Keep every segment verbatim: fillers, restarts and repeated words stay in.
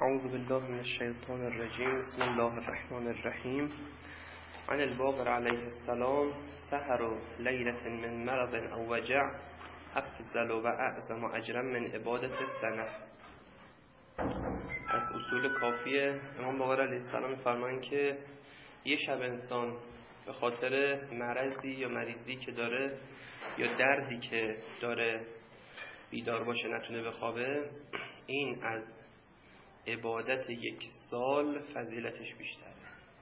اعوذ بالله من الشیطان الرجیم. بسم الله الرحمن الرحیم. عن الباقر علیه السلام: سحر لیلة من مرض او وجع افضل و اعظم اجرا من عبادت السنه. از اصول کافیه امام باقر علیه السلام می‌فرمایند که یه شب انسان به خاطر مرضی یا مریضی که داره یا دردی که داره بیدار باشه نتونه بخوابه، این از عبادت یک سال فضیلتش بیشتره.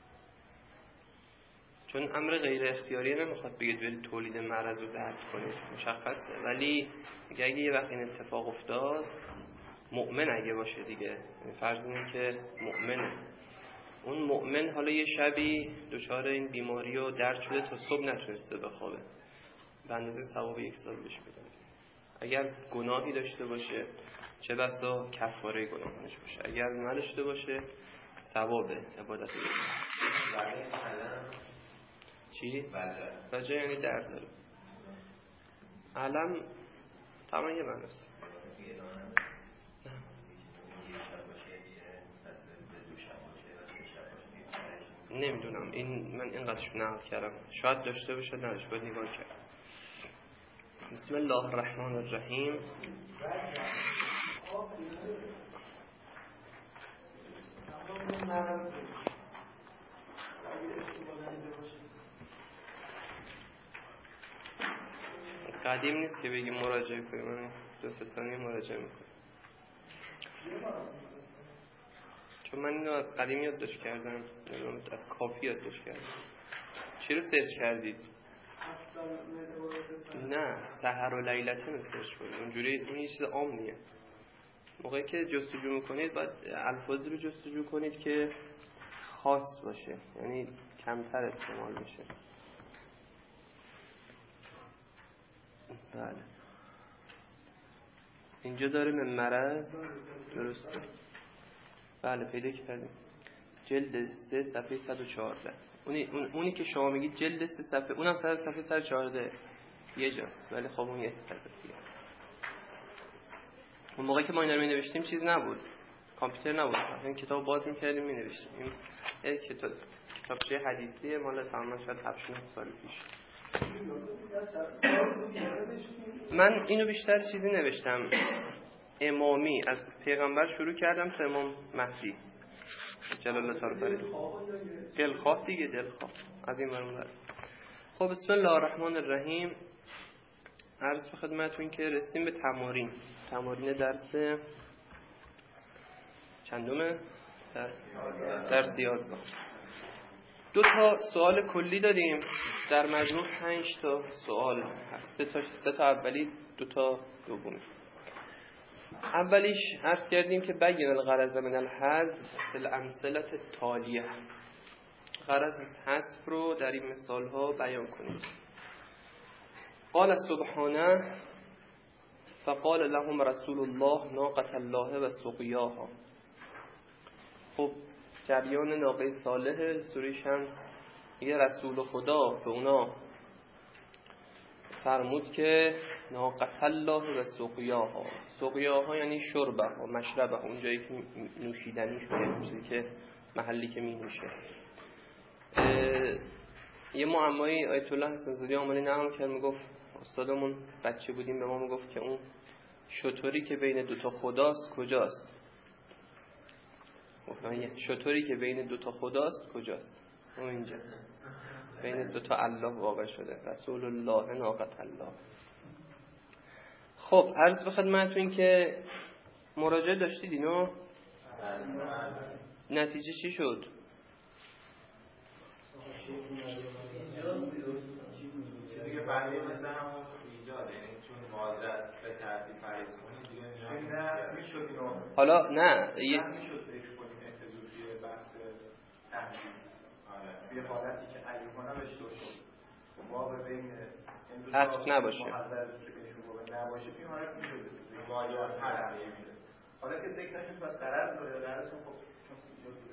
چون امر غیر اختیاری نمیخواد بگید برید تولید مرض رو درد کنید، مشخصه، ولی اگه یه وقت این اتفاق افتاد، مؤمن اگه باشه دیگه، فرض اینه که مؤمنه، اون مؤمن حالا یه شبی دچار این بیماری و درد شده تا صبح نتونسته بخوابه، به اندازه ثواب یک سال بهش میدن. اگر گناهی داشته باشه چه بسا کفاره گناهانش باشه، اگر نداشته باشه ثواب عبادت بله. چی؟ بله. بجا یعنی درد داره. علم تمام یه معنیست. نمیدونم، این من اینقدرش نقل کردم، شاید داشته باشه نداشته، باید نگاه کرد. بسم الله الرحمن الرحیم. قدیم نیست که بگیم مراجعه کنیم، من دو سه ثانیه مراجعه میکنم، چون من اینو از قدیم یادداشت کردم، از کافی یادداشت کردم. چی رو سرچ کردید؟ نه، سحر و لیلتن رو سرچ کنید، اونجوری اون یه چیز عامیه. موقعی که جستجو میکنید باید الفاظی رو جستجو کنید که خاص باشه، یعنی کمتر استعمال بشه. بله اینجا داره من مرض، درسته؟ بله پیدا کردیم، جلد سه صفحه صد و چهارده. اونی, اون اونی که شما میگید جلد سه صفحه، اونم صد صفحه صد و چهارده یه جاست، ولی خب اون یه صفحه. اون موقعی که ما اینا رو می‌نوشتیم چیز نبود، کامپیوتر نبود، این کتاب باز می‌کردیم می‌نوشتیم. این یک کتاب کتابچه حدیثی مال تمام شد هفت سال پیش. من اینو بیشتر چیزی نوشتم، امامی، از پیغمبر شروع کردم تا امام مهدی جلال الله تعالی فرید. دلخواه دیگه، دلخواه از این برون. خب بسم الله الرحمن الرحیم. عرض به خدمتتون که رسیم به تمارین تمارین درس چندمه؟ در درس یازده. دو تا سوال کلی داریم، در مجموع پنج تا سوال هست، سه تا سه تا اولی، دو تا دومی. اولیش عرض کردیم که بین الغرض من الحذف فی الامثله التالیه، غرض از حذف رو در این مثال ها بیان کنید. قال سبحانه: فقال لهم رسول الله ناقة الله و سقیاها. خب جریان ناقه صالح سوره شمس، یه رسول خدا به اونا فرمود که ناقة الله و سقیاها. سقیاها یعنی شربه و مشربه، اون جایی که نوشیدنی شده، اون که محلی که می نوشه. یه معمایی آیت الله حسن زاده آمانی نقل کرد، میگفت استادمون بچه بودیم به ما میگفت که اون شطوری که بین دوتا خداست کجاست؟ شطوری که بین دوتا خداست کجاست؟ اون اینجا بین دوتا الله واقع شده، رسول الله ناقة الله. خب عرض به خدمتتون که مراجعه داشتید اینو؟ نتیجه چی شد؟ دیگه بعدی مثل همون ایجاد، یعنی چون مادرت به ترتیب فریض کنید دیگه نه میشد اینو. حالا نه یه میشد ذکر کنیم احتزوفی بحث تحمیل. آره توی حالتی که ایوهانا بهش دو شد واقع بین عطف نباشه، محضر که بینشون واقع نباشه توی حالت میشد واجب هست میشه. حالا که ذکر نشد بس قرار داره یا قرارتون خب چون ایجاد بوده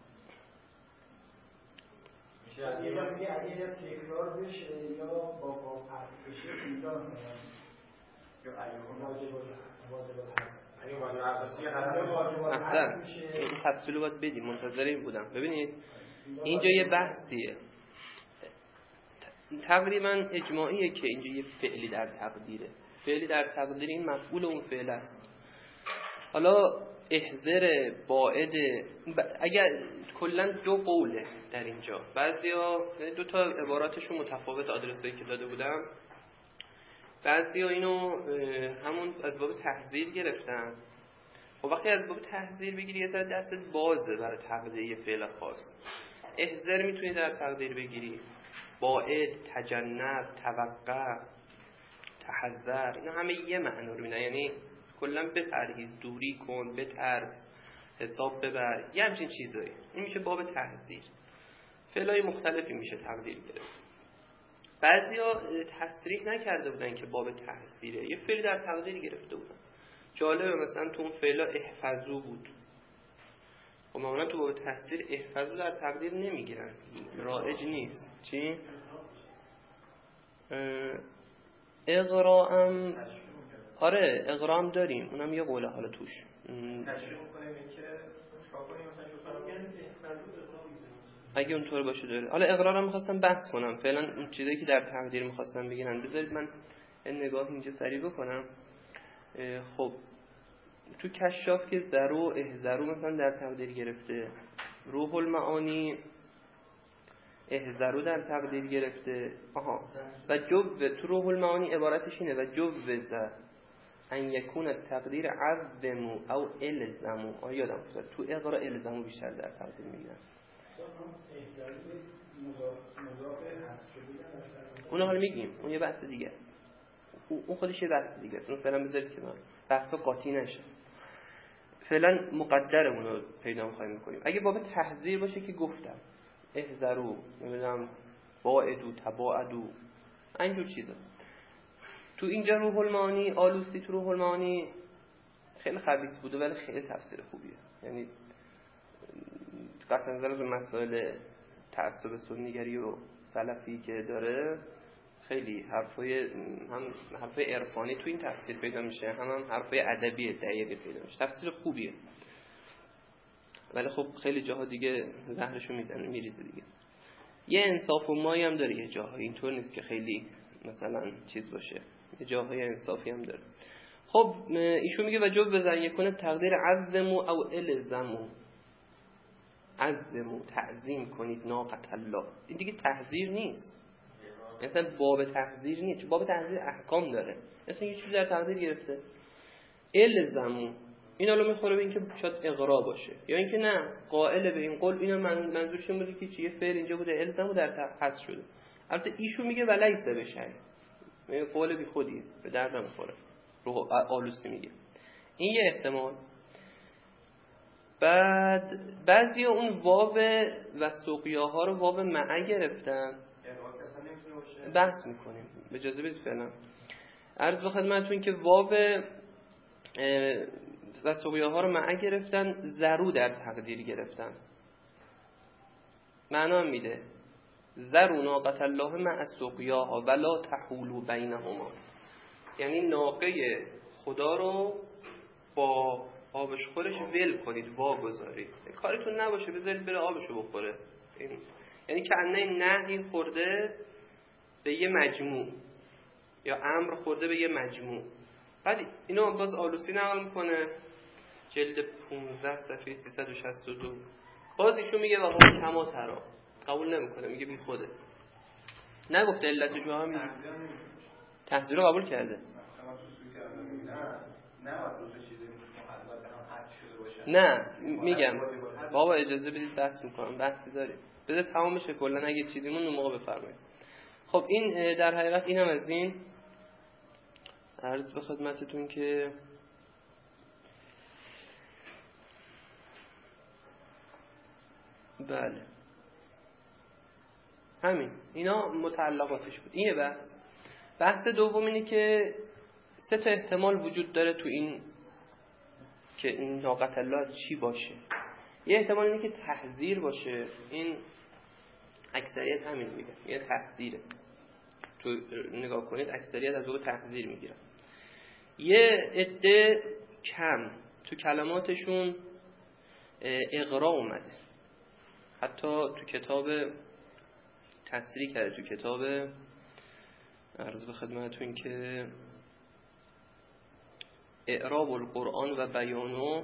یه جا میگه اگه یه تکرار بشه یا با با حرف بشه ایجاد کنم یا ایوان واجب واجب اصلا این تفصیل رو باید بدیم، منتظر این بودم. ببینید اینجا یه بحثیه تقریبا اجماعیه که اینجا یه فعلی در تقدیره. فعلی در تقدیر این مفعول اون فعل است. حالا احذر باعد اگر کلا دو قوله در اینجا، بعضیا دو تا عباراتشون متفاوت آدرسایی که داده بودم، بعضیا اینو همون از باب تحذیر گرفتن. و وقتی از باب تحذیر بگیری یه ذره دستت بازه برای تقدیر فعل خاص. احذر میتونی در تقدیر بگیری، باعد، تجنب، توقع، تحذر، اینا همه یه معنی رو میدن، یعنی کلا بپرهیز، دوری کن، بترس، حساب ببر، یه همچین چیزایی. این میشه باب تحذیر. فعلای مختلفی میشه تقدیر گرفت. بعضیا تصریح نکرده بودن که باب تحذیره، یه فعل در تقدیر گرفته بودن. جالبه مثلا تو اون فعلا احفظو بود. خب معمولا تو باب تحذیر احفظو در تقدیر نمیگیرن، رایج نیست. چی؟ اقرام، آره اقرام داریم، اونم یه قوله حالا توش تشریح می‌کنیم اینکه چیکار کنیم مثلا اگه اونطور باشه داره. حالا اقرارم می‌خواستم بحث کنم، فعلا اون چیزایی که در تقدیر می‌خواستم بگیرن بذارید من این نگاه اینجا سریع بکنم. خب تو کشاف که ذرو احذرو مثلا در تقدیر گرفته، روح المعانی احذرو در تقدیر گرفته. آها و جوز تو روح المعانی عبارتش اینه و جوز ان یکون تقدیر عظمو او الزمو. آه یادم افتاد تو اقرا الزمو بیشتر در تقدیر میگیرن. اون حالا میگیم، اون یه بحث دیگه است، اون خودش یه بحث دیگه است، اون فعلا بذارید که من بحثا قاطی نشه. فعلا مقدرمون رو پیدا می‌خوایم می‌کنیم. اگه باب تحذیر باشه که گفتم احذرو، نمیدونم باعدو، تباعدو، اینجور چیزا. تو اینجا روح المعانی، آلوسی تو روح المعانی خیلی خبیث بوده ولی خیلی تفسیر خوبیه. یعنی قطعا نظر از مسائل تعصب سنیگری و سلفی که داره، خیلی حرفای هم حرفای عرفانی تو این تفسیر پیدا میشه، هم هم حرفای ادبی دقیقی پیدا میشه. تفسیر خوبیه ولی خب خیلی جاها دیگه زهرشو میزنه میریزه دیگه. یه انصاف و مایی هم داره یه جاها، اینطور نیست که خیلی مثلا چیز باشه، یه جاهای انصافی هم داره. خب ایشون میگه وجوب بزن یکونه تقدیر عظمو او الزمو. عظمو تعظیم کنید ناقت الله، این دیگه تحذیر نیست، مثلا باب تحذیر نیست، باب تحذیر احکام داره، مثلا یه چیزی در تقدیر گرفته. الزمو این حالا میخوره به این که شاید اقرا باشه یا اینکه نه قائل به این قول، اینا من منظورش این بوده که چیه فعل اینجا بوده الزمو در حذف شده. البته ایشون میگه ولیسه بشه، میگه قول بی خودیه به درد نمیخوره، رو آلوسی میگه. این یه احتمال. بعد بعضی اون واو و سوقیاها رو واو معه گرفتن، بحث میکنیم اجازه بدید فعلا عرض به خدمتتون که واو و سوقیاها رو معه گرفتن، ذرو در تقدیر گرفتن. معنا هم میده ذرو ناقت الله مع سوقیاها ولا تحولوا بینهما، یعنی ناقه خدا رو با آبش خورش ول کنید، واگذارید، کارتون نباشه بذارید بره آبشو بخوره. این یعنی که انه نهی خورده به یه مجموع یا امر خورده به یه مجموع. بعد اینو باز آلوسی نقل میکنه جلد پانزده صفحه سیصد و شصت و دو. باز ایشون میگه واقعا کما ترا، قبول نمیکنه، میگه بی خوده، نگفته علتشو هم تحذیر رو قبول کرده. نه میگم بابا اجازه بدید بحث میکنم، بحثی داریم بذار تمام بشه کلا، اگه چیزیمون اون موقع بفرمایید. خب این در حقیقت اینم از این. عرض به خدمتتون که بله همین اینا متعلقاتش بود. این بحث بحث دوم اینه که سه تا احتمال وجود داره تو این که این ناقت الله چی باشه. یه احتمال اینه که تحذیر باشه، این اکثریت همین میگه یه تحذیره، تو نگاه کنید اکثریت از اون تحذیر میگیرن. یه عده کم تو کلماتشون اقرا اومده. حتی تو کتاب تصریح کرده، تو کتاب عرض به خدمتتون که اعراب القرآن و بیانو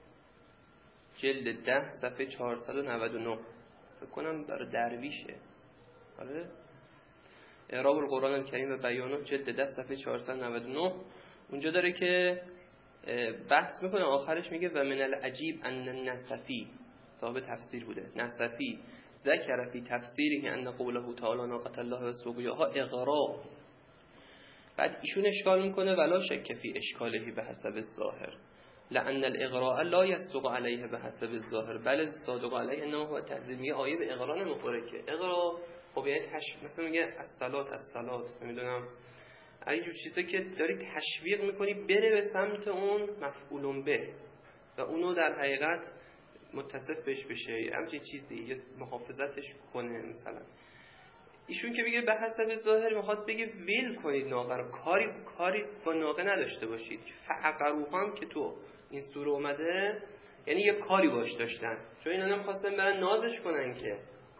جلد ده صفحه چهارصد و نود و نه فکر کنم برای درویشه. آره اعراب القرآن الکریم و بیانو جلد ده صفحه چهارصد و نود و نه اونجا داره که بحث میکنه، آخرش میگه و من العجیب ان النصفی، صاحب تفسیر بوده، نصفی ذکر فی تفسیره ان قوله تعالی ناقة الله و سقیاها اغرا. بعد ایشون اشکال میکنه ولا شک فی اشکاله به حسب الظاهر لان الاغراء لا يصدق علیه به حسب الظاهر بل الصادق علیه انما هو تحذیری. آیه به اغرا نمیخوره که. اغرا خب یعنی تش... مثلا میگه الصلات الصلات، نمیدونم این جور چیزا که داری تشویق میکنی بره به سمت اون مفعول به و اونو در حقیقت متصف بهش بشه، همچین چیزی یا محافظتش کنه. مثلا ایشون که میگه به حسب ظاهر میخواد بگه ویل کنید ناقه رو، کاری کاری با ناقه نداشته باشید. فعقروها هم که تو این سوره اومده یعنی یه کاری باش داشتن، چون اینا نمیخواستن برن نازش کنن که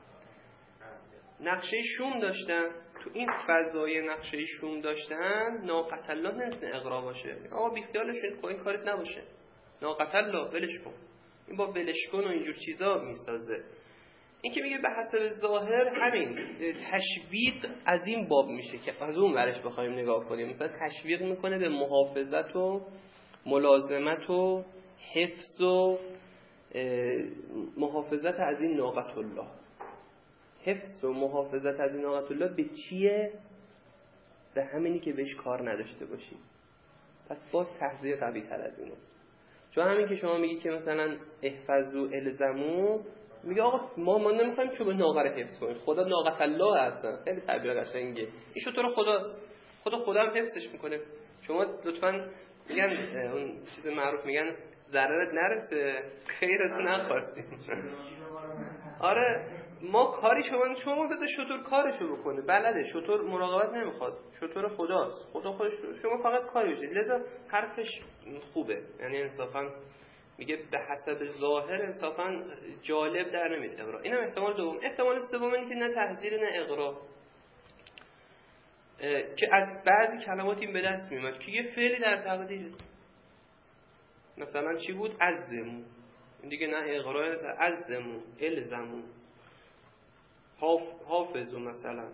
نقشه شوم داشتن. تو این فضای نقشه شوم داشتن ناقة الله نمیتونه اغرا باشه. آقا بی خیالشون این کارت نباشه، ناقة الله ولش کن، این با ولش کن و اینجور چیزا میسازه. این که میگه به حسب ظاهر همین تشویق از این باب میشه که از اون ورش بخوایم نگاه کنیم. مثلا تشویق میکنه به محافظت و ملازمت و حفظ و محافظت از این ناقة الله. حفظ و محافظت از این ناقة الله به چیه؟ به همینی که بهش کار نداشته باشی. پس باز تحذیر قوی تر از اینه. چون همین که شما میگی که مثلا احفظوا الزموا، میگه آقا ما ما نمیخوایم که به ناقه رو حفظ کنیم، خدا ناقة الله هستن. خیلی تعبیر قشنگه. این شطور خداست، خدا خدا هم حفظش میکنه. شما لطفاً میگن اون چیز معروف میگن ضررت نرسه خیرت نخواستیم. آره ما کاری شما شما بذار شطور کارشو بکنه، بلده، شطور مراقبت نمیخواد، شطور خداست، خدا خودش، شما فقط کاری بشه. لذا حرفش خوبه، یعنی انصافا میگه به حسب ظاهر انصافا جالب در نمیاد اقرا. اینم احتمال دوم. احتمال سوم اینه که نه تحذیر نه اقرا، که از بعضی کلمات این به دست میاد که یه فعلی در تقدیر. مثلا چی بود؟ عزمو، این دیگه نه اقرا، عزمو، الزمو، حاف حافظو مثلا.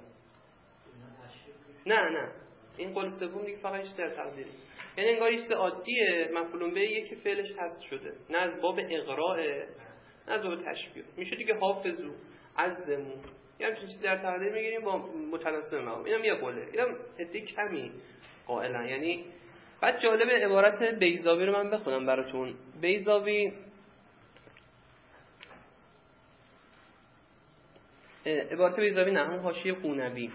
نه نه این قول سوم دیگه فقط در تقدیر، یعنی انگار یه چیز عادیه مفعول به یکی فعلش حذف شده، نه از باب اقراء نه از باب تشبیه. میشه دیگه حافظو، عزمو، یه همچین چیز در تقدیر میگیریم با متناسب مقام. اینم یه قوله، اینم عده کمی قائلا. یعنی بعد جالب عبارت بیضاوی رو من بخونم براتون. بیضاوی عبارت بیضاوی نه همون حاشیه قونوی.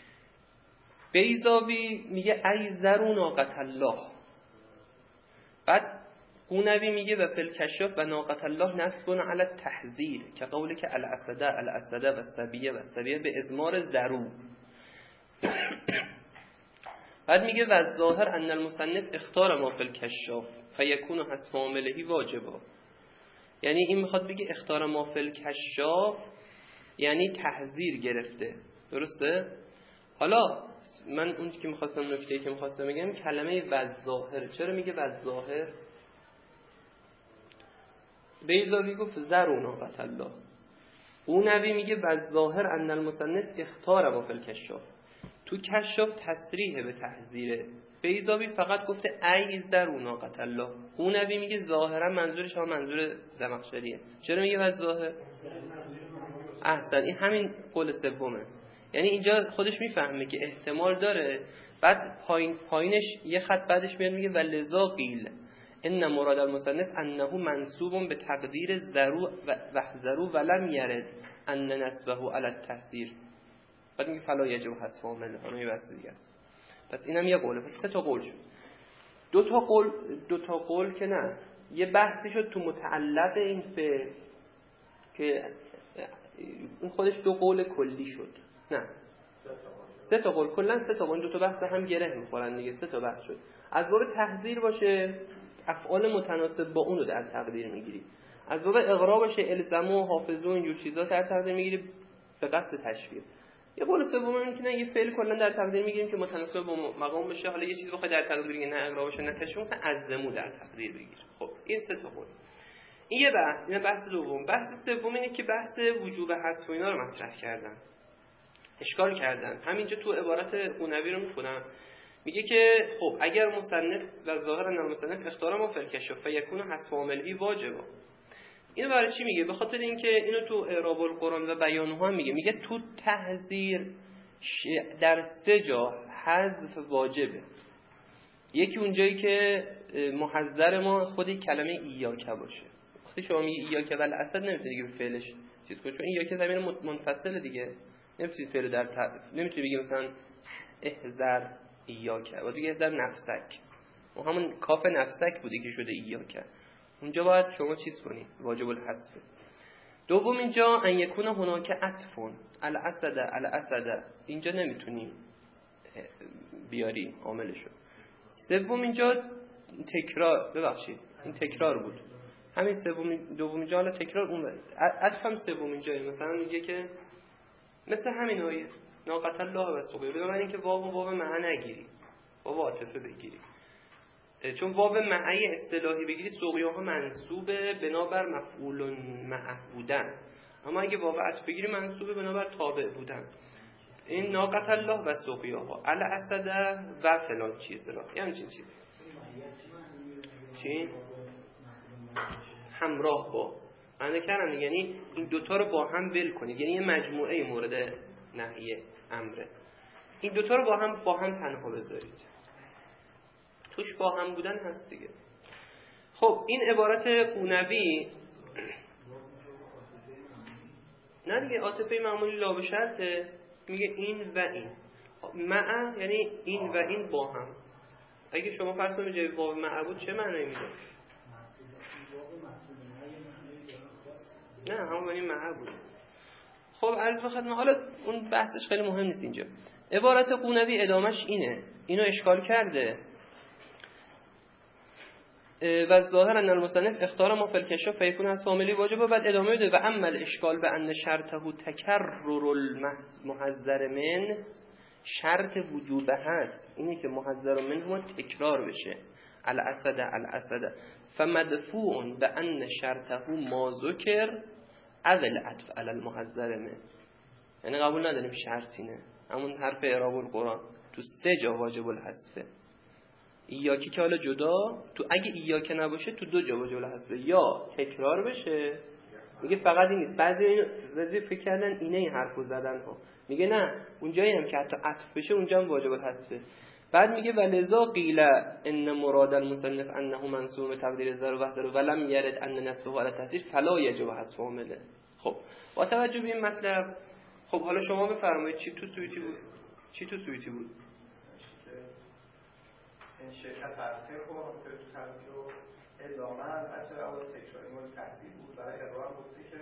بیضاوی میگه ای ذرو ناقة الله، بعد قونوی میگه و فی الکشاف و ناقة الله نصب علی التحذیر که قوله که الاسده الاسده و السبیه و السبیه به ازمار ذرو. بعد میگه و ظاهر ان المصنف اختار ما فی الکشاف فیکون حذف عامله واجبا. یعنی این میخواد بگه اختار ما فی الکشاف یعنی تحذیر گرفته، درسته؟ حالا من اون که میخواستم نکته‌ای که میخواستم بگم کلمه و ظاهر. چرا میگه و ظاهر؟ بیضاوی گفت ذرو ناقة الله، قونوی میگه و ظاهر ان المصنف اختار ما فی الکشاف. تو کشاف تصریح به تحذیره، بیضاوی فقط گفته ای ذرو ناقة الله. قونوی میگه ظاهرا منظورش هم منظور زمخشریه. چرا میگه و ظاهر؟ احسن، این همین قول سومه. یعنی اینجا خودش میفهمه که احتمال داره. بعد پایین پایینش یه خط بعدش میاد میگه ولذا قیل ان مراد المصنف انه منصوب به تقدیر ذرو و ذرو ولم يرد ان نسبه علی التحذیر. بعد میگه فلا یجب حذف عامله، همین بحث دیگه است. پس اینم یه قوله. پس سه تا قول شد. دو تا قول دو تا قول که نه، یه بحثی شد تو متعلق این فعل که این خودش دو قول کلی شد. نه سه تا قول، کلا سه تا قول، دو تا بحث هم گره میخورن دیگه، سه تا بحث شد. از باب تحذیر باشه افعال متناسب با اون رو در تقدیر میگیری. از باب اقرا باشه الزمو و حافظو اینجور چیزا در تقدیر میگیری به قصد تشبیه. یه قول سوم اینه که نه، یه فعل کلا در تقدیر میگیریم که متناسب با مقام بشه. حالا یه چیزی بخوای در تقدیر بگیری نه اقرا باشه نه تشبیه، مثلا ازمو در تقدیر بگیر. خب این سه تا قول. این یه بحث، این بحث دوم. بحث سوم اینه که بحث وجوب حذف و اینا رو مطرح کردن. اشکال کردن. همینجا تو عبارت قونوی رو میخونم. میگه که خب اگر مصنف و ظاهرا المصنف اختار ما فلکشف فیکون حذف عامله واجبه. اینو برای چی میگه؟ به خاطر اینکه اینو تو اعراب القرآن و بیانها هم میگه. میگه تو تحذیر در سه جا حذف واجبه. یکی اونجایی که محذر ما خودی کلمه ایاک باشه. وقتی شما میگی ایاک ول اسد نمیتونی دیگه به فعلش چیز کنی، چون ایاک زمین منفصله دیگه. نمیتونی فعل در ت... نمیتونی بگی مثلا احذر ایاک و دیگه احذر نفسک. و همون کاف نفسک بودی که شده ایاک. اونجا باید شما چیز کنی، واجب الحذف. دوم اینجا ان یکون هناک عطفون الاسد الاسد، اینجا نمیتونی بیاری عاملشو. سوم اینجا تکرار، ببخشید این تکرار بود. همین سوم دوم اینجا حالا تکرار اون عطف هم سوم اینجا مثلا میگه که مثل همین آیه ناقت الله و سقیا، ببین اینکه واو و واو معه نگیری، واو عاطفه بگیری. چون واو معه اصطلاحی بگیری سقیاها منصوبه بنابر مفعول معه بودن، اما اگه واو عطف بگیری منصوبه بنابر تابع بودن. این ناقت الله و سقیاها الاسد و فلان چیز را، یعنی چی چیز چی همراه با معنی کردن، یعنی این دوتا رو با هم ول کنید، یعنی یه مجموعه مورد نهی امره، این دوتا رو با هم با هم تنها بذارید، توش با هم بودن هست دیگه. خب این عبارت قونوی نه دیگه، عاطفه معمولی لا به شرطه، میگه این و این مع، یعنی این و این با هم. اگه شما فرض کنید جای واو مع بود چه معنی میده؟ نه همون این مع بود. خب عرض بخدمه، حالا اون بحثش خیلی مهم نیست اینجا. عبارت قونوی ادامش اینه، اینو اشکال کرده و ظاهرا ان المصنف اختار ما فی الکشف فیکون از فامیلی واجب، و بعد ادامه میده و اما الاشکال به ان شرطه تکرر المحذر من، شرط وجوب هست اینه که محذر منه تکرار بشه، الاسد الاسد فمدفوع به ان شرطه ما ذکر اول عطف علی المحذر من، یعنی قبول نداریم شرط اینه، همون حرف اعراب القرآن تو سه جا واجب الحذفه. ایاکی که حالا جدا، تو اگه ایاکی نباشه تو دو جا واجب الحذفه، یا تکرار بشه، میگه فقط این نیست، بعضی این رضی فکر کردن اینه این حرفو زدن ها، میگه نه اونجایی هم که حتی عطف بشه اونجا هم واجب الحذفه. بعد میگه ولذا قیل ان مراد المصنف انه منصوب تقدیر الذر وحده ولم یرد ان نصبه على التحذير فلا یجب حذف عامله. خب با توجه به این مطلب، خب حالا شما بفرمایید چی تو سویتی بود؟ چی تو سویتی بود؟ این شرکت فرسه خب تو ترکیب و ادامه اصلا اول تکراری مورد تحصیل بود، برای اقرار گفته که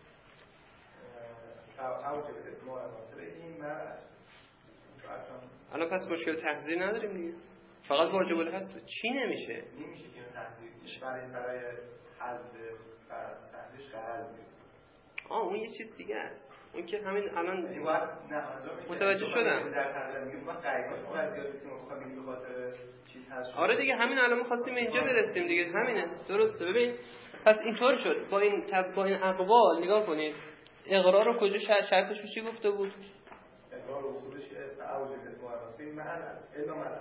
اوجب اسماع عناصر این مرد. الان پس مشکل تحذیر نداریم دیگه، فقط واجب الحذف. چی نمیشه؟ نمیشه که تحذیر برای برای حذف بر تحذیرش قرار بده. آه اون یه چیز دیگه است، اون که همین الان متوجه شدم در تحذیر میگم ما قایقاش ما زیاد نیستیم، ما بخوام به خاطر چیز هست. آره دیگه همین الان می‌خواستیم اینجا برسیم دیگه، همینه درسته. ببین پس اینطور شد با این تب با این اقوال نگاه کنید، اقرار رو کجا شرطش چی گفته بود؟ اقرار اصولش تعوج اسماء عناصر این معنی است، الا معنی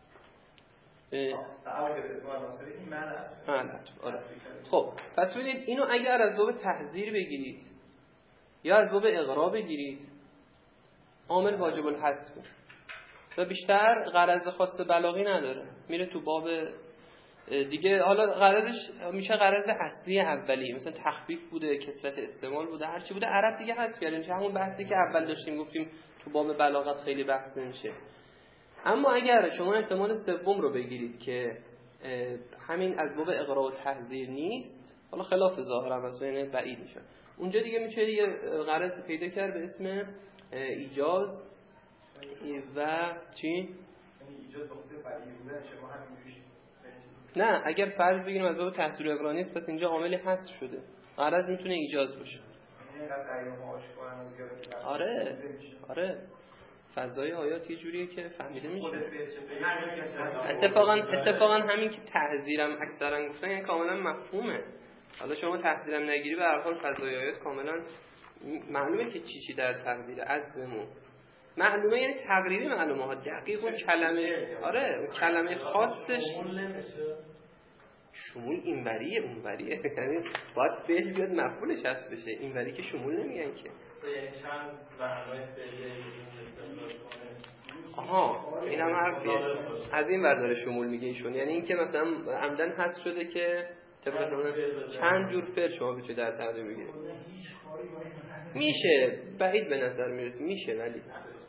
تعوج اسماء عناصر این معنی است. آره. خب پس ببینید اینو اگر از باب تحذیر بگیرید یا از باب اقرار بگیرید، عامل واجب الحذف و بیشتر غرض خاص بلاغی نداره، میره تو باب دیگه. حالا غرضش میشه غرض اصلی اولی، مثلا تخفیف بوده، کثرت استعمال بوده، هر چی بوده عرب دیگه حذف کردیم، میشه همون بحثی که اول داشتیم گفتیم تو باب بلاغت خیلی بحث نمیشه. اما اگر شما احتمال سوم رو بگیرید که همین از باب اقرار و تحذیر نیست، حالا خلاف ظاهر مثلا یعنی بعید میشه، اونجا دیگه میشه یه غرض پیدا کرد به اسم ایجاز و چی؟ ایجاز نقطه بعدی بوده، شما همینجوری نه اگر فرض بگیریم از باب تحصیل اقرانی است، پس اینجا عاملی حذف شده، غرض میتونه ایجاز باشه. آره آره فضای آیات یه جوریه که فهمیده میشه. اتفاقا اتفاقا همین که تحذیرم اکثرا گفتن یعنی کاملا مفهومه. حالا شما تحذیرم نگیری به هر حال فضای آیات کاملا معلومه که چی چی در تقدیر عزمون معلومه، یعنی تقریبی معلومه ها دقیق اون کلمه. آره اون کلمه خاصش شمول اینوریه اونوریه، یعنی باید فعل بیاد مفعولش هست بشه، اینوری که شمول نمیگن که. چند معنای فعلی آها این هم حرفیه، از این برداره شمول میگه ایشون، یعنی این که مثلا عمدن هست شده که طبق چند جور فعل شما بتونید در تقدیر بگیرید. میشه بعید به نظر میرسه، میشه ولی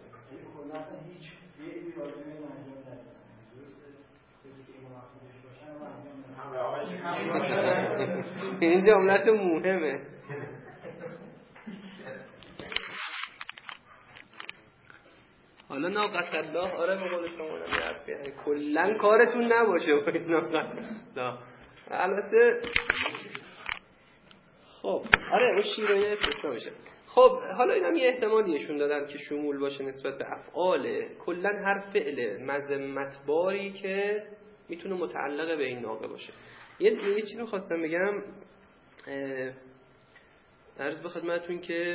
این جملت مهمه. حالا ناقص الله آره به قول شما نمیرفت کلن کارتون نباشه با این ناقص الله. البته خب آره اون شیرینه استثنا میشه. خب حالا اینم یه احتمالیشون دادن که شمول باشه نسبت به افعال کلن هر فعل مذمت باری که میتونه متعلق به این ناقه باشه. یه یه چیزی خواستم بگم عرض به خدمتتون که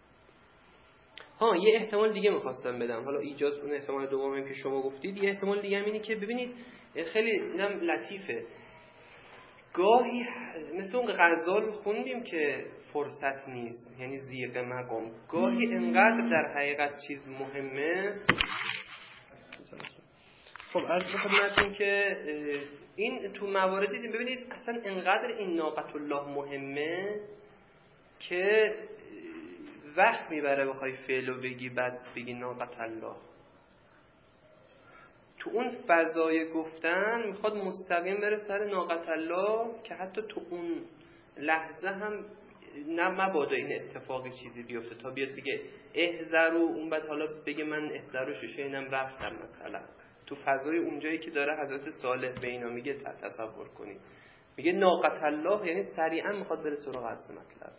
ها یه احتمال دیگه می‌خواستم بدم، حالا ایجاز اون احتمال دومیم که شما گفتید. یه احتمال دیگه هم اینه که ببینید خیلی اینم لطیفه، گاهی مثل اون غزال خوندیم که فرصت نیست یعنی زیغ مقام، گاهی انقدر در حقیقت چیز مهمه. خب عرض به خدمتتون که این تو مواردی دیدیم ببینید اصلا انقدر این ناقة الله مهمه که وقت میبره بخوای فعلو بگی بعد بگی ناقة الله. تو اون فضای گفتن میخواد مستقیم بره سر ناقة الله که حتی تو اون لحظه هم نه مبادا این اتفاقی چیزی بیفته تا بیاد بگه احذروا، اون بعد حالا بگه من احذروا ششه اینم رفتم مثلا. تو فضای اونجایی که داره حضرت صالح به اینا میگه تصور کنید، میگه ناقة الله یعنی سریعا میخواد بره سراغ اصل مطلب،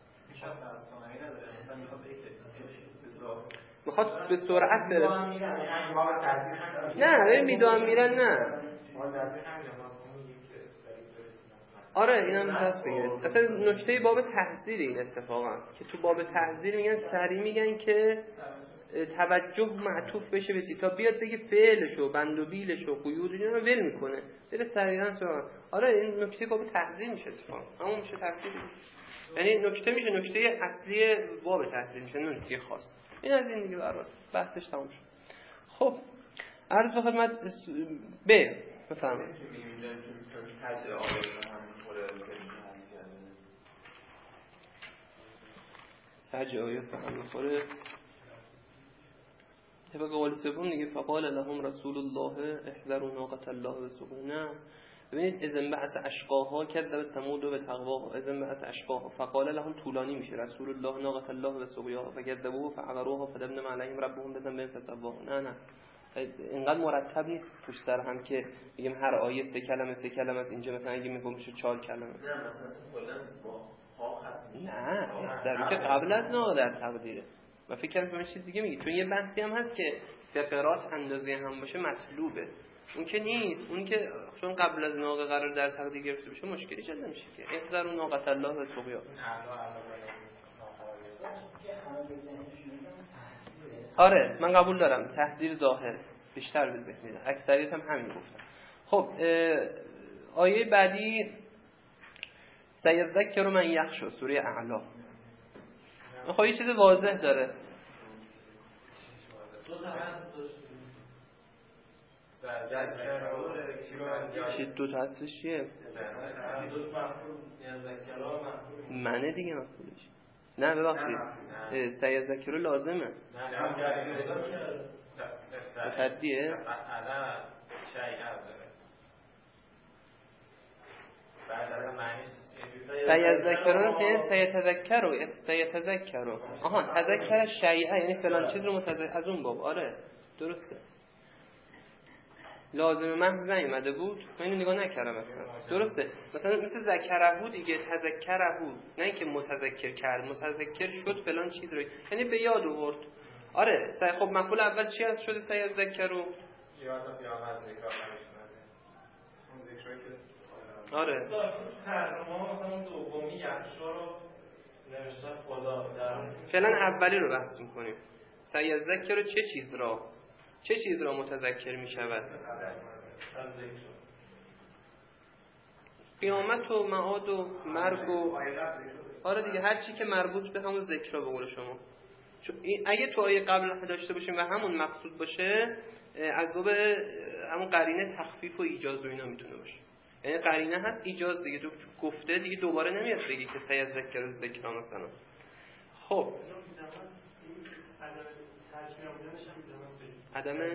میخواد به سرعت بره. نه به میدوام میرن نه آره اینم پس بگیرید. اصلا نکته باب تحذیر این اتفاقا که تو باب تحذیر میگن سریع میگن که توجه معطوف بشه به چی تا بیاد بگه فعلشو بند و بیلشو قیود اینا رو ول میکنه بره سریعا سراغ. آره این نکته باب تحذیر میشه اتفاقا، همون میشه تحذیر، یعنی نکته میشه نکته اصلی باب تحذیر میشه، نه نکته خاص. این از این دیگه برات بحثش تموم شد. خب عرض به خدمت ب بفرمایید. سج آیه فهم میخوره طبق قول سوم دیگه، فقال لهم رسول الله احذروا ناقة الله وسقوها. ببینید اذن بعث اشقاها کذبت ثمود و تقواها، اذن بعث اشقاها فقال لهم طولانی میشه رسول الله ناقة الله وسقياها فكذبوه فعقروها فدمدم عليهم ربهم بذنبهم فسواها. نه نه اینقدر مرتب نیست توش سر هم که بگیم هر آیه سه کلمه سه کلمه از اینجا مثلا اگه میگم میشه چهار کلمه. نه مثلا کلا با ها ختم نه احذروا که قبل از نا در تقدیره. و فکر کنم به چیز دیگه میگی، چون یه بحثی هم هست که فقرات اندازه هم باشه مطلوبه، اون که نیست، اون که چون قبل از ناقه قرار در تقدیر گرفته بشه مشکلی ایجاد نمیشه که احذروا ناقة الله و سقياها. آره من قبول دارم تحذیر ظاهر بیشتر به ذهن میاد، اکثریت هم همین گفتن. خب آیه بعدی سیذکر من یخشی سوره اعلا. خب یه چیز واضح داره چی دو تا اصلش چیه؟ منه دیگه مفعولش. نه ببخشید سیذکر لازمه متعدیه سیذکرون که سیتذکرو سیتذکرو آها تذکر شیئا یعنی فلان چیز رو متذکر از اون باب. آره درسته لازم محض نیومده بود؟ من اینو نگاه نکردم اصلا. درسته، مثلا مثل ذکره دیگه، تذکره، نه اینکه متذکر کرد، متذکر شد فلان چیز رو، یعنی به یاد آورد. آره سعی. خب مفعول اول چی هست شده سعی از ذکر رو؟ یاد پیامبر ذکر اون ذکری که آره ترجمه مثلا اون دومی یخشا رو نوشته خدا در فعلا اولی رو بحث می‌کنیم. سعی از ذکر رو چه چیز را چه چیز را متذکر می‌شود؟ از ذکر قیامت و معاد و مرگ و آره دیگه، هر چی که مربوط به همون ذکر به قول شما. اگه تو آیه قبل داشته باشیم و همون مقصود باشه، از باب همون قرینه تخفیف و ایجاز و اینا میتونه باشه. یعنی قرینه هست ایجاز دیگه، تو گفته دیگه دوباره نمیاد بگی که سعی از ذکر و ذکر مثلا. خب عدم دلیل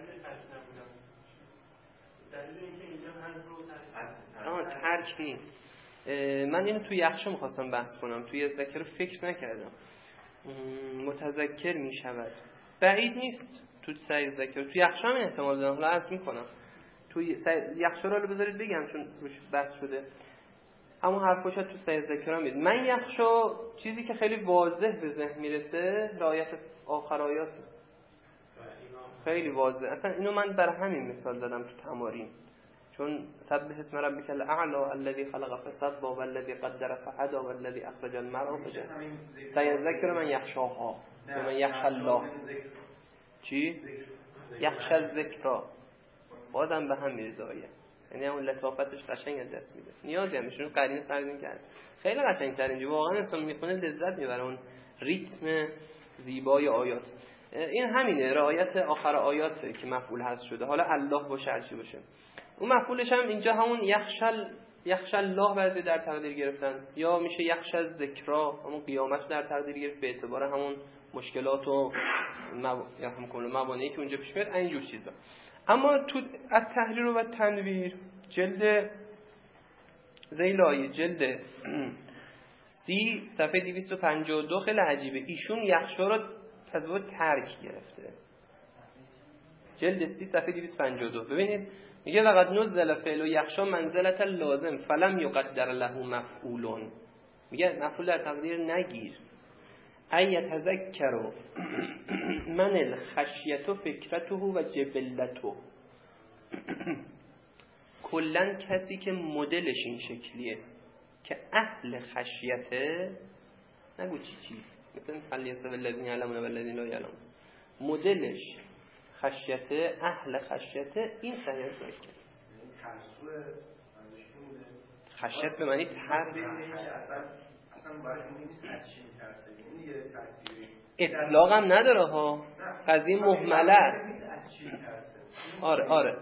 اینکه اینجا حذف رو آه ترک نیست. من اینو توی یخشا می‌خواستم بحث کنم، توی ذکر فکر نکردم. متذکر میشود بعید نیست تو سعی ذکر، توی یخشا هم احتمال دارم، حالا عرض میکنم توی یخشا رو بذارید بگم چون روش بحث شده، همون حرفا شد تو سعی ذکر هم بید. من یخشا چیزی که خیلی واضح به ذهن میرسه رعایت آخر آیات، خیلی واضح. اصلا اینو من برای همین مثال دادم تو تمارین، چون سبح اسم ربک الاعلی الذی خلق فسوى والذی قدر فهدى والذی اخرج المرعى فجعله. سیذکر من یخشاها، من یخشى الله. چی؟ یخشى الذکر. بازم به هم میرزه آیه، یعنی اون لطافتش قشنگ از دست میده. نیازی هم میشه قرینه تقدیم کرد. خیلی قشنگ‌تر اینجا واقعا انسان میخونه لذت میبره اون ریتم زیبای آیات. این همینه، رعایت آخر آیات که مفعول هست شده، حالا الله باشه هر چی باشه. اون مفعولش هم اینجا همون یخشل یخشل الله بعضی در تقدیر گرفتن، یا میشه یخشل ذکرا، همون قیامت در تقدیر گرفت به اعتبار همون مشکلات و مو... یا هم کنه موانعی که اونجا پیش میاد، اینجور چیزا. اما تو از تحریر و تنویر جلد زیلای جلد سی صفحه دویست و پنجاه و دو خیلی عجیبه. ایشون یخشا رو از باب ترک گرفته. جلد سی صفحه دویست و پنجاه و دو ببینید، میگه لقد نزل فعل و یخشا منزلت لازم فلم یقدر له مفعولون. میگه مفعول در تقدیر نگیر. ای یتذکر من الخشیه فکرته و جبلته. کلن کسی که مدلش این شکلیه که اهل خشیته، نگو چی چیز مثلا فلیسب الذین یعلمون والذین لا یعلمون، مدلش خشیته، اهل خشیته، این صحیح ذکر. خشیت به معنی ترس، اطلاق هم نداره ها، قضیه مهمله. آره آره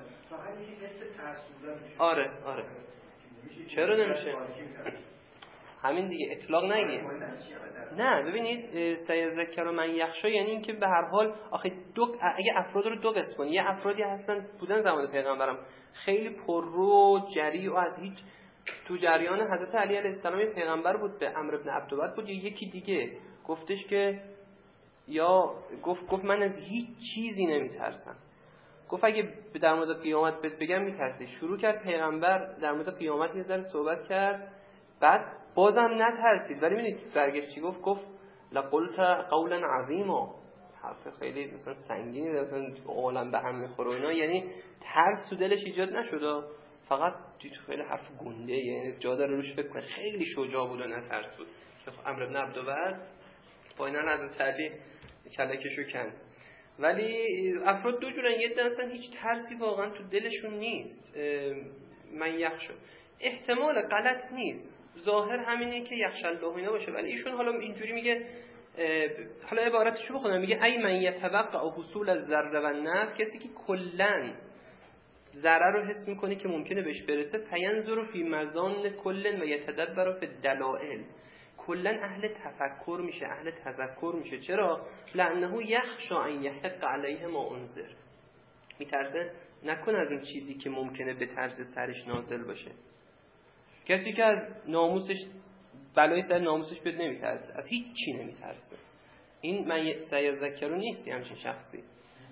آره آره چرا نمیشه؟ همین دیگه، اطلاق نگیه. نه ببینید سعی ذکر من یخشا یعنی این که به هر حال آخه دو، اگه افراد رو دو قسم کنی، یه افرادی هستن بودن زمان پیغمبرم خیلی پررو جری و از هیچ، تو جریان حضرت علی علیه السلام پیغمبر بود به عمرو بن عبدوبد بود، یکی دیگه گفتش که یا گفت گفت من از هیچ چیزی نمیترسم. گفت اگه در مورد قیامت بهت بگم میترسی. شروع کرد پیغمبر در مورد قیامت یه ذره صحبت کرد، بعد بازم نترسید. ولی ببینید برگشت چی گفت؟ گفت لقلت قولا عظیما، حرف خیلی مثلا سنگینی، مثلا عالم به هم میخوره اینا، یعنی ترس تو دلش ایجاد نشد، فقط دید خیلی حرف گنده، یعنی جا داره روش فکر کنه. خیلی شجاع بود و نترس بود. عمرو بن عبدوبد با اینا از علی کلکشو کند. ولی افراد دو جورن، یه دستن هیچ ترسی واقعا تو دلشون نیست. من یخشا احتمال غلط نیست، ظاهر همینه که یخشا الله اینا باشه، ولی ایشون حالا اینجوری میگه، حالا عبارتشو بخونم، میگه ای من یتوقع حصول الضر و النفع، کسی که کلاً ضرر رو حس میکنه که ممکنه بهش برسه، فینظر فی مزان کل و یتدبر فی الدلائل، کلا اهل تفکر میشه، اهل تذکر میشه. چرا؟ لانه یخشا ان یحق علیه ما انذر، میترسه نکنه از اون چیزی که ممکنه به طرز سرش نازل باشه. کسی که از ناموسش بلای سر ناموسش بیاد نمیترسه، از هیچ چی نمیترسه. این من سیذکرو نیستی همچین شخصی.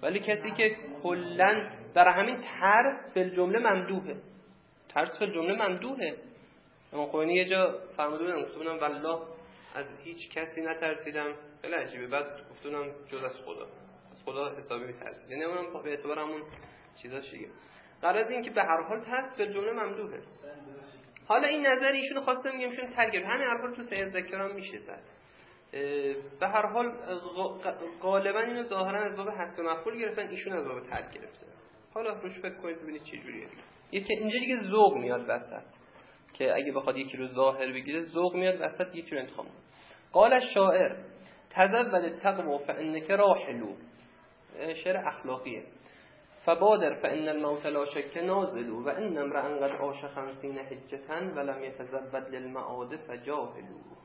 ولی کسی که کلا در همین ترس فی الجمله ممدوحه، ترس فی الجمله ممدوحه. امام خمینی یه جا فرموده بودن، گفته بودن والله از هیچ کسی نترسیدم، خیلی عجیبه، بعد گفته بودن جز از خدا، از خدا حسابی میترسید، یعنی اونم به اعتبار همون چیزاش دیگه. غرض این که به هر حال ترس فی الجمله ممدوحه. حالا این نظر ایشونو خواستم میگم ایشون ترجمه همین حرفا تو سید ذکر هم میشه زد. به هر حال غالبا اینو ظاهرا از باب حذف مفعول گرفتن، ایشون از باب ترک گرفته. حالا روش فکر کنید ببینید چه جوریه. یکی اینجا دیگه ذوق میاد وسط، که اگه بخواد یکی رو ظاهر بگیره ذوق میاد وسط، یکی رو انتخاب کنه. قال الشاعر تزود التقوى فانك راحل، شعر اخلاقیه. فبادر فان الموت لا شك نازل و ان امرا قد عاش خمسین حجة ولم يتزود للمعاد فجاهل.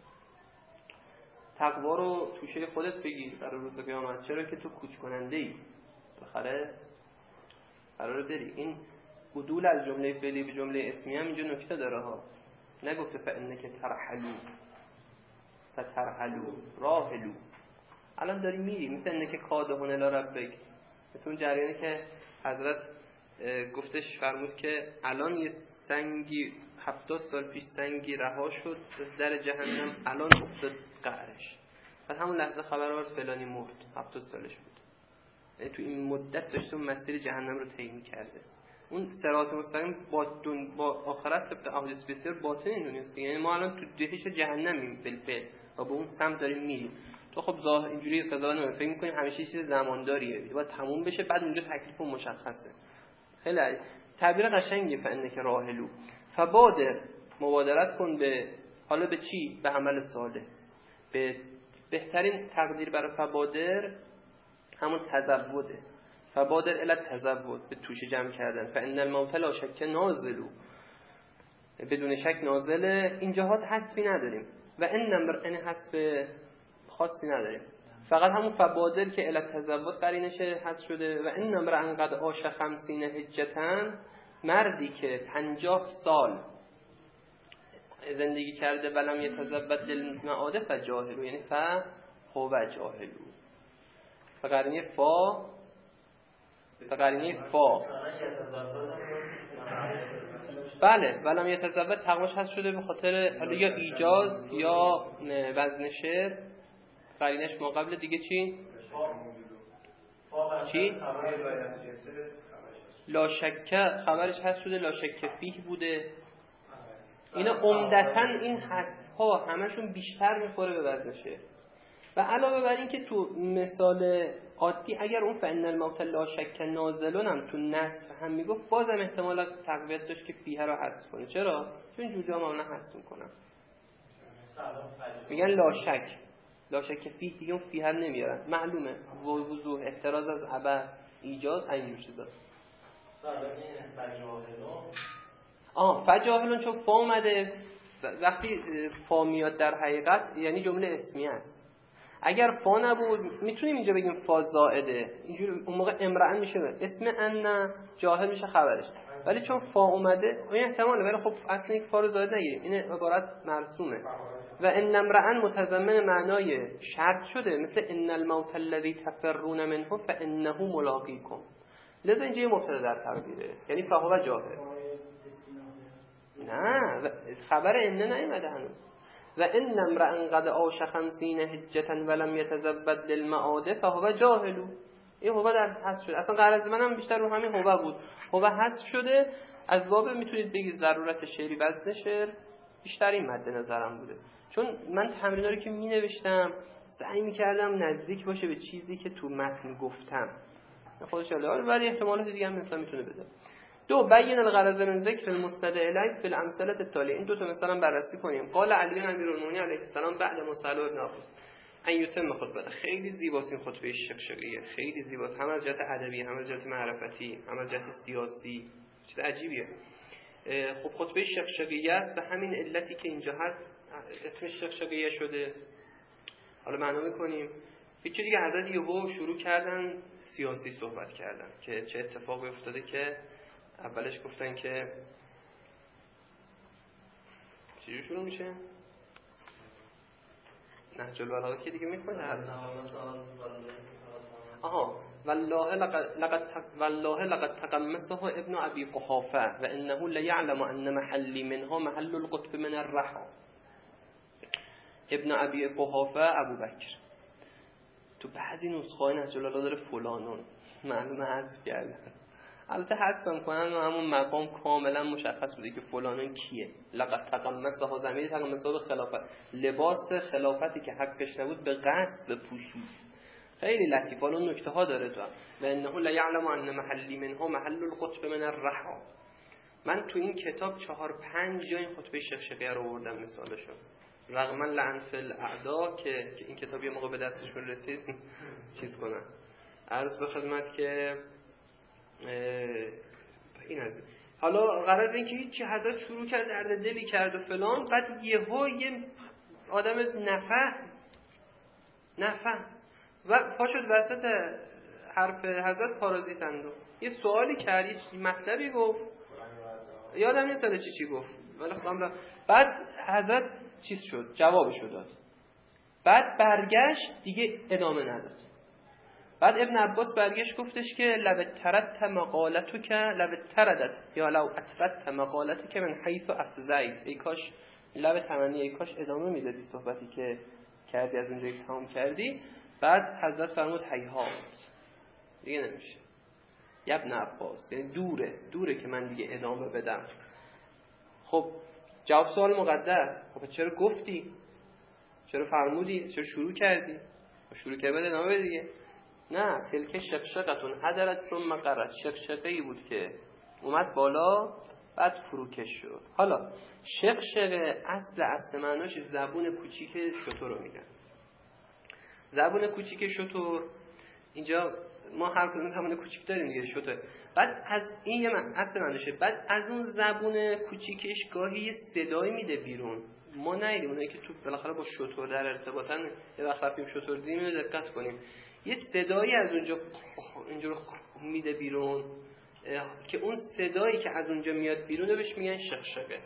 تقوا رو توشه خودت بگیر برای روز قیامت، چرا که تو کوچ کننده ای، بخره قراره بری. این عدول از جمله فعلی به جمله اسمی هم اینجا نکته داره ها، نگفته فانک ترحلو سترحلو راحلو، الان داری میری، مثل انک کادهون الی ربک، مثل اون جریانی که حضرت گفتش فرمود که الان یه سنگی هفتاد سال پیش سنگی رها شد در جهنم، الان افتاد قعرش، بعد همون لحظه خبر آورد فلانی مرد، هفتاد سالش بود. یعنی تو این مدت داشته اون مسیر جهنم رو طی می‌کرده. اون صراط مستقیم با دن... با آخرت طبق احادیث بسیار باطن این دنیاست. یعنی ما الان تو دهش جهنمیم بالفعل و به اون سمت داریم میریم. تو خب ظاهر اینجوری قضاوت نمی فکر می‌کنیم همیشه چیز زمانداریه، باید تموم بشه، بعد اونجا تکلیف مشخصه. خیلی تعبیر قشنگه فانک راحلو. فبادر، مبادرت کن به، حالا به چی؟ به عمل صالح. به بهترین تقدیر برای فبادر همون تزوده. فبادر الی تزود، به توشه جمع کردن. فان الموت لا شک نازلو، بدون شک نازله. این جهات حذفی نداریم و این نمبر این حذف خاصی نداریم، فقط همون فبادر که الی تزود قرینش حذف شده. و این نمبر انقدر عاش خمسین حجتن، مردی که پنجاه سال زندگی کرده ولم یتزود للمعاد فجاهلو، یعنی ف هو جاهلو، فقرینه فا فقرینه فا بله ولم یتزود تقواش هست شده به خاطر حالا یا ایجاز یا وزن شعر. قرینش ما قبل دیگه چی؟ چی؟ لا شک خبرش هست شده، لا شک فیه بوده. اینا عمدتاً این حذف ها همشون بیشتر میخوره به وزن شعر. و علاوه بر این که تو مثال عادی اگر اون فان الموت لا شک نازلون هم تو نصر هم میگفت، بازم احتمال تقویت داشت که فیه رو حذف کنه. چرا؟ چون جوجا معمولا حذف میکنن، میگن لا شک، لا شک فیه، دیگه اون فیه رو نمیارن، معلومه وضوح احتراز از عبث ایجاز این چیزا. آه فجاهلون چون فا اومده، وقتی فا میاد در حقیقت یعنی جمله اسمی است. اگر فا نبود میتونیم اینجا بگیم فا زائده، اینجوری اون موقع امرأن میشه اسم ان جاهل میشه خبرش، ولی چون فا اومده این احتماله، ولی خب اصلا یک فا رو زائد نگیریم، این عبارت مرسومه. و ان امرأن متضمن معنای شرط شده، مثل ان الموت الذی تفرون منه فانه ملاقیکم، لذا اینجا یه مبتدا در تقدیره، یعنی فهو جاهل. نه خبر ان نیومده هنوز. و ان امرأ قد عاش خمسین حجة ولم یتزود للمعاد فهو جاهل. این هو در حذف شده، اصلا غرض منم بیشتر رو همین هو بود، هو حذف شده از باب میتونید بگید ضرورت شعری وزن شعر بیشتر این مد نظرم بوده، چون من تمرینا رو که می نوشتم سعی می‌کردم نزدیک باشه به چیزی که تو متن گفتم، خودش علاوه ولی احتمالات دیگه هم انسان میتونه بده. دو بین الغرض من ذکر المستدعی الیه فی الامثله التالیه، این دو تا مثلا بررسی کنیم. قال علی امیرالمومنین علیه السلام بعد مصالح ابن عباس ان یتم خطبه، خیلی زیباست این خطبه شقشقیه، خیلی زیباست، هم از جهت ادبی، هم از جهت معرفتی، هم از جهت سیاسی، چیز عجیبیه. خب خطبه شقشقیه به همین علتی که اینجا هست اسمش شقشقیه شده. حالا معنا می‌کنیم هیچ دیگه حضرت یهو شروع کردن سیاسی صحبت کردن که چه اتفاقی افتاده، که اولش گفتن که چجور شروع میشه؟ نهج البلاغه که دیگه میخونه آها والله لقد لقد والله لقد تقمصه ابن ابي قحافه و انه لیعلم ان محلی منها محل القطب من الرحا. ابن ابی قحافه ابوبکر تو بعضی نسخه‌های نهج البلاغه داره فلانون، معلومه حذف کردن. البته حذف کنن و همون مقام کاملا مشخص بوده که فلانون کیه. لقد تقمصه ضمیر تقمصه به خلافت، لباس خلافتی که حقش نبود به قصد پوشید. خیلی لطیف. اون نکته ها داره تو و انه لیعلم ان محلی منها محل القطب من الرحا. من تو این کتاب چهار پنج جای این خطبه شیخ شقیقی رو آوردم مثالشو، رغم لعن فی الاعدا که این کتاب یه موقع به دستشون رسید چیز کنن. عرض به خدمت که این از حالا غرض این که هیچی حضرت شروع کرد درد دلی کرد و فلان، بعد یهو یه آدم نفهم نفهم و پا شد وسط حرف حضرت پارازیتندو یه سوالی کرد، یه مطلبی گفت، یادم نیست چی چی گفت ولی خودم. بعد حضرت چیز شد، جوابشو داد، بعد برگشت دیگه ادامه نداد. بعد ابن عباس برگشت گفتش که لو تردت مقالتو که لو تردت یا لو اتردت مقالتو که من حیث افزعید، ای کاش لو تمنی، ای کاش ادامه میدادی صحبتی که کردی از اونجایی که تمام کردی. بعد حضرت فرمود هیهات، دیگه نمیشه. ابن عباس یعنی دوره دوره که من دیگه ادامه بدم. خب جواب سوال مقدر، خب چرا گفتی؟ چرا فرمودی؟ چرا شروع کردی؟ شروع کردی بده ادامه دیگه. نه، تلک شقشقتون حدرت ثم قرت، شقشقه‌ای بود که اومد بالا بعد فروکش شد. حالا شقشقه اصل اصل معناش زبون کوچیک شتر رو میگن. زبون کوچیک شتر، اینجا ما هر کدوم زبون کوچیک داریم دیگه، شتر. بعد از این یه اصل معناشه، بعد از اون زبون کوچیکش گاهی یه صدایی میده بیرون. ما ندیدیم اونایی که تو بالاخره با شتر در ارتباطن، یه وقت رفتیم شتر دیدیم، اینو دقت کنیم، یه صدایی از اونجا اینجور میده بیرون که اون صدایی که از اونجا میاد بیرون رو بهش میگن شقشقه.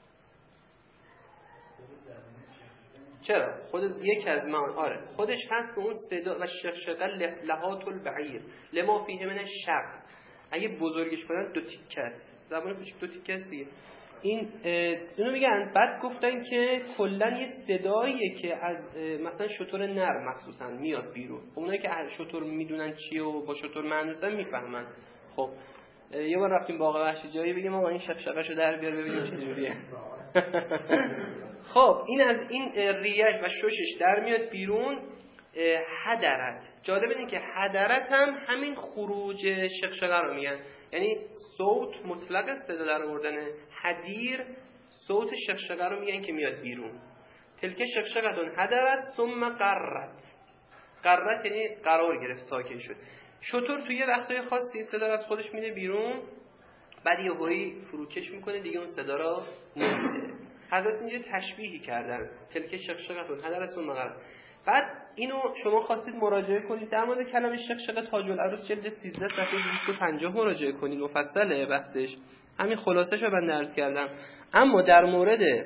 چرا؟ خود یک از من آره خودش هست به اون صدا و شقشقه لحات البعیر لما فیه من شق. اگه بزرگش کنن دو تیکه، زبان کوچیک دو تیکه دیگه. این اینو میگن. بعد گفتن که کلا یه صداییه که از مثلا شتر نر مخصوصا میاد بیرون. اونایی که شتر میدونن چیه و با شتر معنوسن میفهمن. خب یه بار رفتیم باغ وحشی جایی، بگیم آقا این شقشقه‌شو در بیار ببینیم چه جوریه. خب این از این ریش و ششش در میاد بیرون. حدرت، جالب اینه که حدرت هم همین خروج شقشقه رو میگن، یعنی صوت مطلق صدا در آوردن. حدیر صوت شقشقه رو میگن که میاد بیرون. تلک شقشقتون حدرت ثم قرت. قرت یعنی قرار گرفت، ساکن شد. شتر توی وقتای خاصی این صدا از خودش میده بیرون، بعد یهویی فروکش میکنه دیگه، اون صدا رو نمیده. حضرت اینجا تشبیهی کردن، تلک شقشقتون حدرت ثم قرت. بعد اینو شما خواستید مراجعه کنید در مورد کلمه شقشقه تاج العروس جلد سیزده صفحه دویست و پنجاه مراجعه کنید، مفصله بحثش. همین خلاصش رو بنده عرض کردم. اما در مورد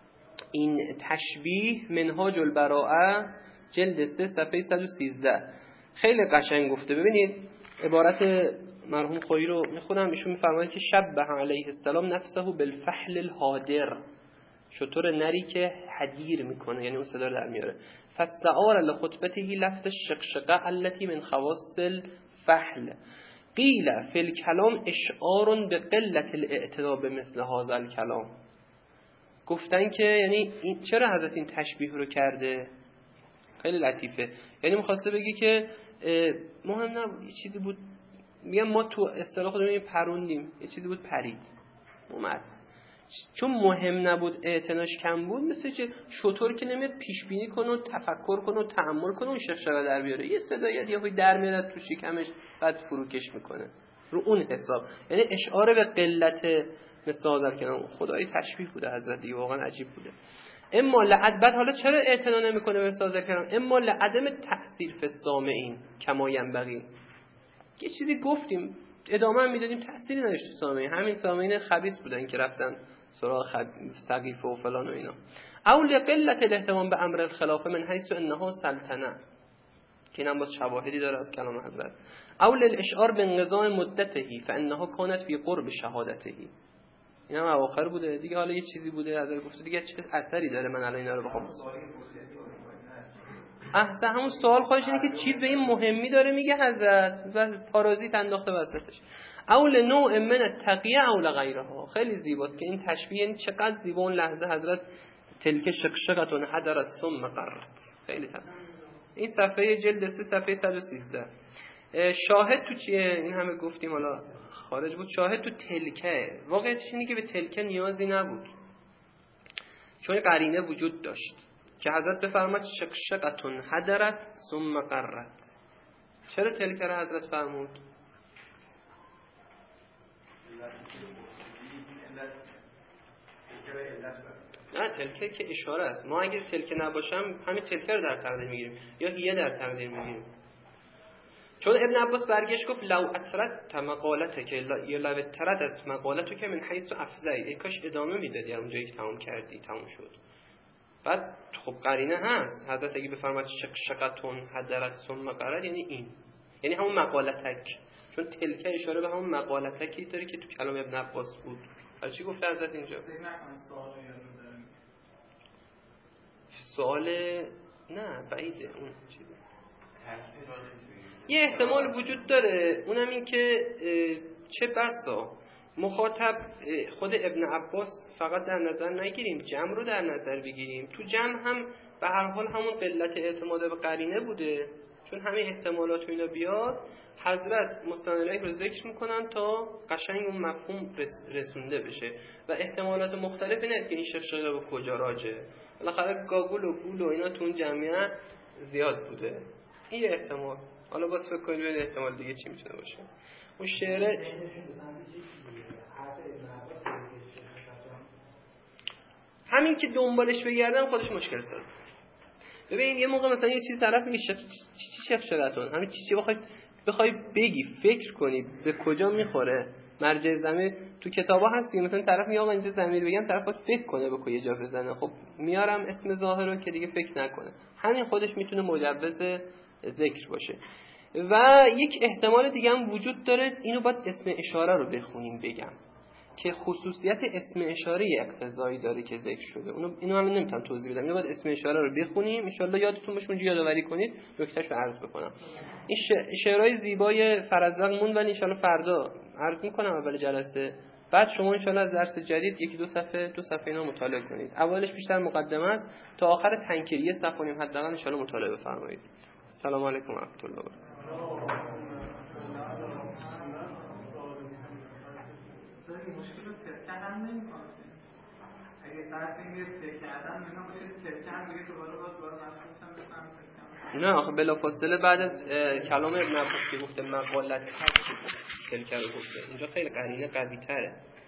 این تشبیه منهاج البراءه جلد سه صفحه صد و سیزده خیلی قشنگ گفته. ببینید عبارت مرحوم خویی رو میخونم. ایشون میفرماید که شبه علیه السلام نفسه بالفحل الحاضر، شتر نری که حدیر میکنه، یعنی اون صدا رو در میاره. فاستعار لخطبته لفظ الشقشقه التي من خواص الفحل قیل فی الکلام اشعار بقلة الاعتنا بمثل هذا الکلام. گفتن که یعنی این چرا حضرت این تشبیه رو کرده؟ خیلی لطیفه. یعنی می‌خواسته بگی که مهم نبود، یه چیزی بود، میگم ما تو اصطلاح خودمون پروندیم، یه چیزی بود پرید اومد، چون مهم نبود اعتناش کم بود. مثل چه شطور که نمیاد پیش بینی کنه و تفکر کنه و تأمل کنه اون شقشقه در بیاره، یه صدایی یه وی در میاد تو شکمش بعد فروکش میکنه رو اون حساب. یعنی اشعار به قلت مثال کردن خدای تشبیه بوده حضرت، واقعا عجیب بوده. اما لعد بعد حالا چرا اعتنا نمیکنه به ساز کردن؟ اما لعدم تأثیر فی السامعین کما ینبغی. یه چیزی گفتیم ادامه هم میدادیم تأثیری نداشت تو سامعین. همین سامعین خبیث بودن که رفتن سراغ خب... سقیفه و فلان و اینا. او لقلت الاهتمام به امر الخلافه من حیث انها سلطنه، که اینم باز شواهدی داره از کلام حضرت. اول الاشعار بانقضاء مدته فانها كانت في قرب شهادته، اینم اواخر بوده دیگه. حالا یه چیزی بوده حضرت گفته دیگه چه اثری داره من الان اینا رو بخوام احسن. همون سوال خودش اینه که چیز به این مهمی داره میگه حضرت و پارازیت انداخته وسطش. اول نوع من التقیه اول غیرها، خیلی زیباست که این تشبیه این چقدر زیبا اون لحظه حضرت تلک شقشقتون حدر ثم قرت. خیلی تمام. این صفحه جلد سه صفحه صد و سیزده. شاهد تو چیه؟ این همه گفتیم حالا خارج بود. شاهد تو تلکه، واقعیتش اینه که به تلکه نیازی نبود چون قرینه وجود داشت که حضرت بفرماد شقشقتون حدرت ثم قرت. چرا تلکه را حضرت فرمود؟ نه تلکه که اشاره است. ما اگر تلکه نباشم همین تلکه رو در تقدیر میگیریم یا هیه در تقدیر میگیریم. چون ابن عباس برگشت گفت لو اثرت مقالته که یا لو تردت مقالتو که من حیث افزای، ای کاش ادامه میدادی اونجایی که تمام کردی تمام شد. بعد خب قرینه هست حضرت اگه بفرماد شقشقتون حدرت ثم قرت یعنی این، یعنی همون مقالتک، چون تلکه اشاره به همون مقالتکی داره که تو کلام ابن عباس بود. حالا چی گفته حضرت اینجا؟ سوال نه بعیده اون چیزه. یه احتمال وجود داره، اونم این که چه بسا مخاطب خود ابن عباس فقط در نظر نگیریم، جمع رو در نظر بگیریم. تو جمع هم به هر حال همون قلت اعتماد به قرینه بوده، چون همه احتمالات و اینا بیاد حضرت مستند رو ذکر میکنن تا قشنگ اون مفهوم رسونده بشه و احتمالات مختلف اینه که این شقشقه به کجا راجعه. بالاخره گاگول و گول و اینا تو اون جمعیه زیاد بوده. این احتمال. حالا باز فکر کنید ببینید احتمال دیگه چی میتونه باشه. اون شعر همین که دنبالش بگردم خودش مشکل ساز. ببین یه موقع مثلا یه چیز طرف میگه چی شقشقتون، همین چی بخوای بخوای بگی فکر کنی به کجا میخوره مرجع ضمیر تو کتابا هستی، مثلا طرف میگه آقا اینجا ضمیر بگم طرف باید فکر کنه به کجا جا بزنه. خب میارم اسم ظاهر رو که دیگه فکر نکنه، همین خودش میتونه مجوز ذکر باشه. و یک احتمال دیگه هم وجود داره، اینو باید اسم اشاره رو بخونیم بگم که خصوصیت اسم اشاره اقتضایی داره که ذکر شده. اونو اینو الان نمیتونم توضیح بدم، اینو باید اسم اشاره رو بخونیم ان شاءالله یادتون باشه، اونجا یادآوری کنید نکتهشو عرض بکنم. این شعرهای زیبای فرزدق مون ولی ان شاءالله فردا عرض میکنم اول جلسه، بعد شما ان شاءالله از درس جدید یکی دو صفحه دو صفحه اینا مطالعه کنید. اولش بیشتر مقدمه است تا آخر تنکریه صفحه نیم حداقل ان شاءالله مطالعه بفرمایید. السلام علیکم و رحمت الله و برکاته. مشکل ترکه هم نمی‌کنه. اگه طرف این ترکه کردن اینا باشه ترکه هم دیگه دوباره باز باز مسئولشم بفهمم. نه آخه بلافاصله بعد از کلام ابن عباس که گفته مقالت تلکه رو گفته، اینجا خیلی قرینه قوی تره.